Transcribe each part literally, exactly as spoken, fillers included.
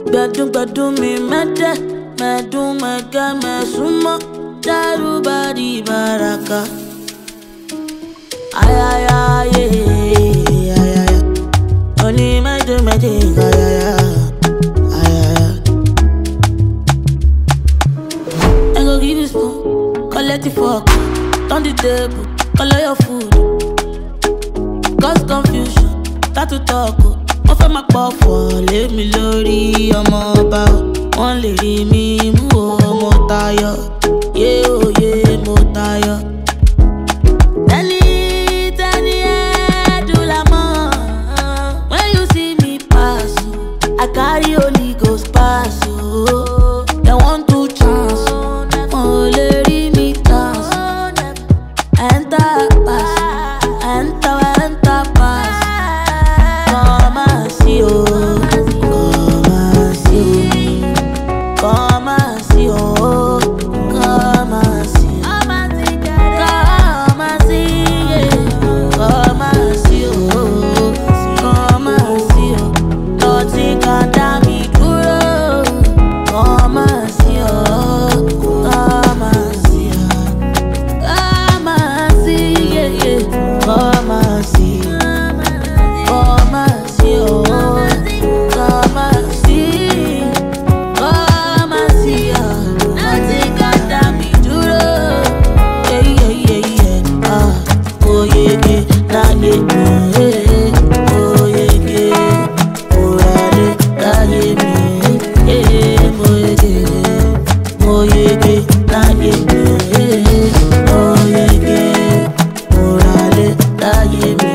Gbadun gbadun mi mẹ́tẹ́, mẹ́dún mẹ́gẹ́ mẹ́súnmọ́, dárúbà di baraka. Ayayaye, ayaya, oni mẹ́jọ mẹ́jẹ ayaya, ayaya. I go give you spoon, collect the fork, turn the table, color your food. Cause confusion, start to talk. Wọ́n fẹ́ máa pọ̀ fọ̀ lé mi lórí ọmọ ọba o. Wọ́n lè rí mi mú o, mo tayọ. Yé o yé mo tayọ. Tẹ́ni tẹ́ni ẹ̀ẹ́dùn la mọ̀. When you see me pass, I carry Holy Ghost pass o. They want to chance, wọ́n ò lè rí mi dance. Enter pass, enter enter pass. Come and see o, come and see o, come and see o, come and see, come and see, come and see o, come and see o. Nothing can damn me dúró. Come and see o, come and see o, come and see, yeah, yeah. Come and see. Come and see, oh, come and see, come and see, ah, nothing can damn me dúró. Yeah, yeah, yeah, yeah, ah, oh yeah, yeah, nah, yeah, yeah, oh yeah, yeah, oh rale, nah, yeah, yeah, oh yeah, yeah, oh yeah, yeah, nah, yeah, yeah, oh yeah, yeah, oh rale, nah, yeah, yeah.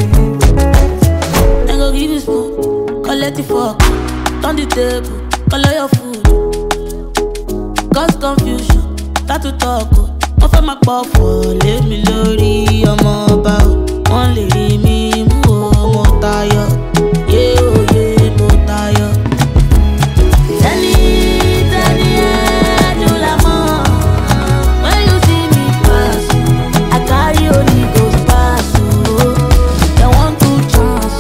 Give you spoon, collect the fork, turn the table, color your food. Cause confusion, start to talk. Wọ́n fẹ́ máa pọ̀ fọ̀ lé mi lórí ọmọ ọba o. Wọ́n lè rí mi mú o, mo tayọ. Yé o yé mo tayọ. Tẹ́ni tẹ́ni ẹ̀ẹ́dùn la mọ̀. When you see me pass, I carry Holy Ghost pass o. They want to chance.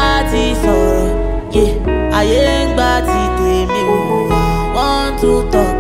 Ayé ń gbà tí tèmi ò wá, want to talk.